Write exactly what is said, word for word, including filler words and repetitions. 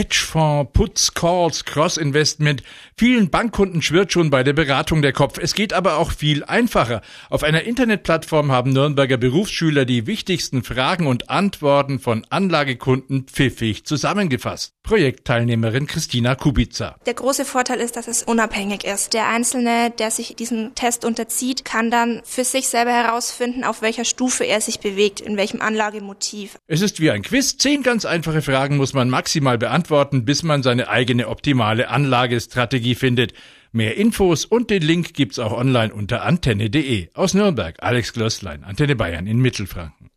Hedgefonds, Puts, Calls, Cross-Investment. Vielen Bankkunden schwirrt schon bei der Beratung der Kopf. Es geht aber auch viel einfacher. Auf einer Internetplattform haben Nürnberger Berufsschüler die wichtigsten Fragen und Antworten von Anlagekunden pfiffig zusammengefasst. Projektteilnehmerin Christina Kubica. Der große Vorteil ist, dass es unabhängig ist. Der Einzelne, der sich diesem Test unterzieht, kann dann für sich selber herausfinden, auf welcher Stufe er sich bewegt, in welchem Anlagemotiv. Es ist wie ein Quiz. Zehn ganz einfache Fragen muss man maximal beantworten, bis man seine eigene optimale Anlagestrategie findet. Mehr Infos und den Link gibt's auch online unter antenne punkt de. Aus Nürnberg, Alex Glösslein, Antenne Bayern in Mittelfranken.